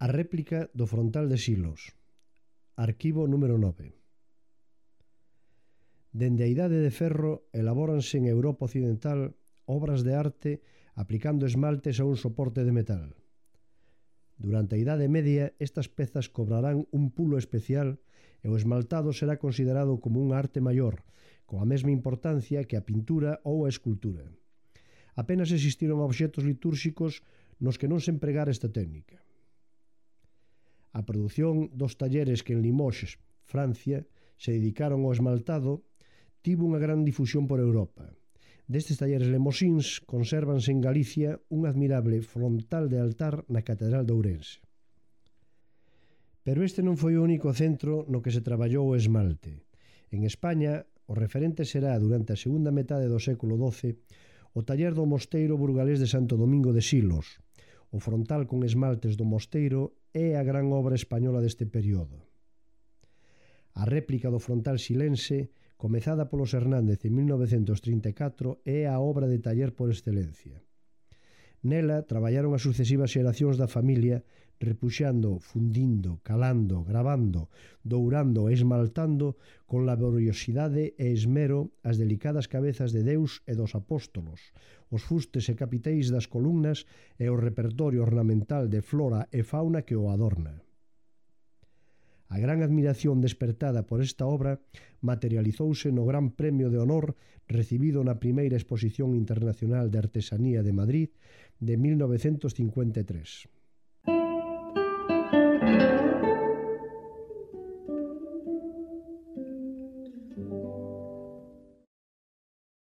A réplica do frontal de Silos. Arquivo número 9. Dende a Idade de Ferro elabóranse en Europa Occidental obras de arte aplicando esmaltes a un soporte de metal. Durante a Idade Media estas pezas cobrarán un pulo especial e o esmaltado será considerado como unha arte maior, coa mesma importancia que a pintura ou a escultura. Apenas existiron obxectos litúrxicos nos que non se empregara esta técnica. A produción dos talleres que en Limoges, Francia, se dedicaron ao esmaltado tivo unha gran difusión por Europa. Destes talleres lemosíns consérvanse en Galicia un admirable frontal de altar na Catedral de Ourense. Pero este non foi o único centro no que se traballou o esmalte. En España, o referente será, durante a segunda metade do século XII, o taller do mosteiro burgalés de Santo Domingo de Silos. O frontal con esmaltes do mosteiro é a gran obra española deste período. A réplica do frontal silense, comezada polos Hernández en 1934, é a obra de taller por excelencia. Nela traballaron as sucesivas xeracións da familia, repuxando, fundindo, calando, gravando, dourando e esmaltando con laboriosidade e esmero as delicadas cabezas de Deus e dos apóstolos, os fustes e capiteis das columnas e o repertorio ornamental de flora e fauna que o adorna. A gran admiración despertada por esta obra materializouse no Gran Premio de Honor recibido na primeira Exposición Internacional de Artesanía de Madrid de 1953.